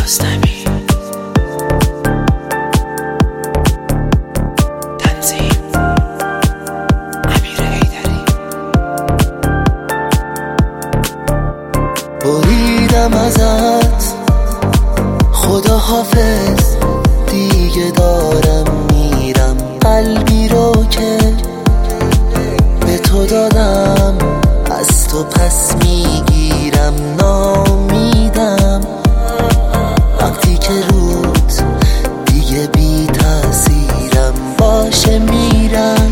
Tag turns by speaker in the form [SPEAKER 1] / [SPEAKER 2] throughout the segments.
[SPEAKER 1] رستمی تنظیم امیر حیدری.
[SPEAKER 2] بریدم ازت خدا حافظ، دیگه دارم میرم. قلبی رو که به تو دادم از تو پس میگیرم. نامیدم وقتی که روت دیگه بی تأثیرم. باشه میرم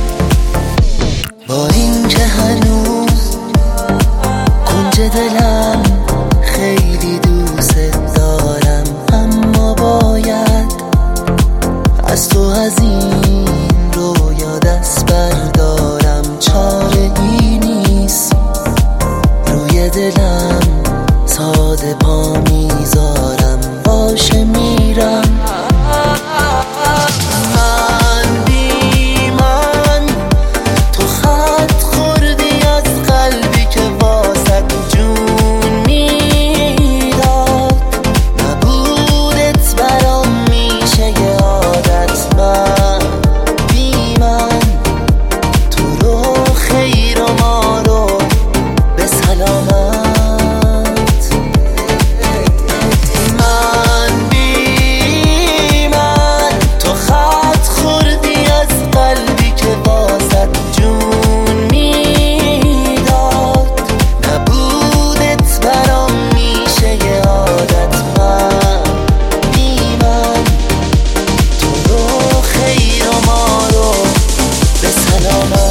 [SPEAKER 2] با این که هنوز کنج دلم خیلی دوست دارم. اما باید از تو از این رویا دست بردارم. چاره ای نیست روی دلم ساده پا میذارم. باشه میرم. من بی من تو خط خوردی از قلبی که واسه جون میداد. نبودت برام میشه یه عادت. من بی من تو رو خیر و ما رو به سلامت. من بی من تو خط خوردی از قلبی که واسه جون میداد. نبودت برام میشه یه عادت. من بی من تو رو خیر و ما رو به سلامت.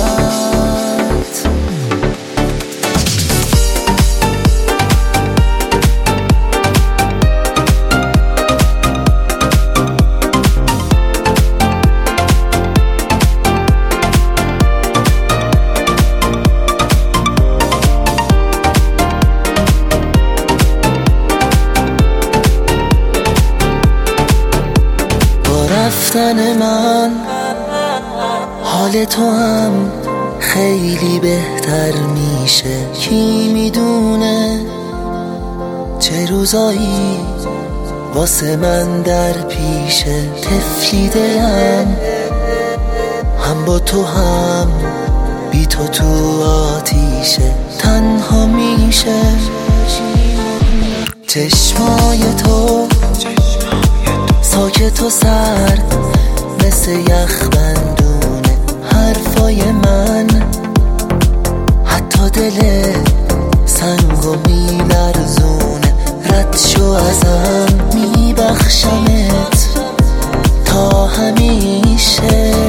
[SPEAKER 2] رفتن من حال تو هم خیلی بهتر میشه. کی میدونه چه روزایی واسه من در پیشه. طفلی دلم هم با تو هم بی تو تو آتیشه. تنها میشه چشمای تو ساکت و سرد مثل یخ بندونه. حرفای من حتی دل سنگو میلرزونه. رد شو ازم میبخشمت تا همیشه.